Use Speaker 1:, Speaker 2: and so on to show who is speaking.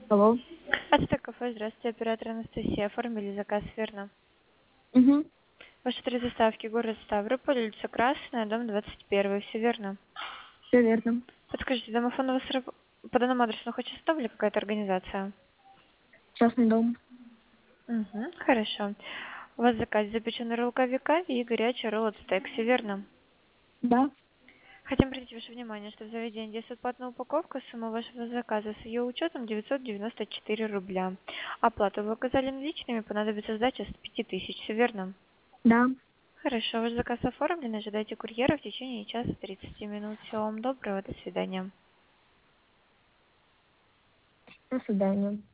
Speaker 1: Алло.
Speaker 2: Ацтек кафе, здравствуйте, оператор Анастасия. Оформили заказ, верно?
Speaker 1: Угу.
Speaker 2: Ваши три доставки: город Ставрополь, улица Красная, дом 21. Все верно?
Speaker 1: Все верно.
Speaker 2: Подскажите, домофон у вас по данному адресу находится или какая-то организация?
Speaker 1: Частный дом.
Speaker 2: Угу, хорошо. У вас заказ: запеченный ролл века и горячий ролл ацтек, все верно?
Speaker 1: Да.
Speaker 2: Хотим обратить ваше внимание, что в заведении действует платная упаковка. Сумма вашего заказа с ее учетом 994 рубля. Оплату вы оказали наличными, понадобится сдача с 5000, все верно?
Speaker 1: Да.
Speaker 2: Хорошо, ваш заказ оформлен. Ожидайте курьера в течение часа 30 минут. Всего вам доброго, до свидания.
Speaker 1: До свидания.